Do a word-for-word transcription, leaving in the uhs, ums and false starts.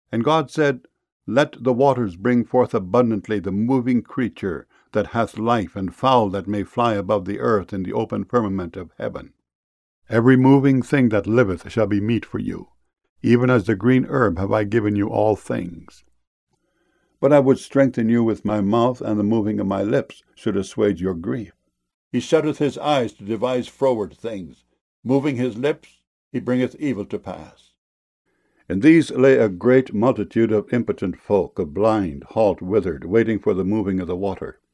And God said, Let the waters bring forth abundantly the moving creature that hath life, and fowl that may fly above the earth in the open firmament of heaven. Every moving thing that liveth shall be meat for you. Even as the green herb have I given you all things. But I would strengthen you with my mouth, and the moving of my lips should assuage your grief. He shutteth his eyes to devise froward things. Moving his lips, he bringeth evil to pass. In these lay a great multitude of impotent folk, of blind, halt, withered, waiting for the moving of the water.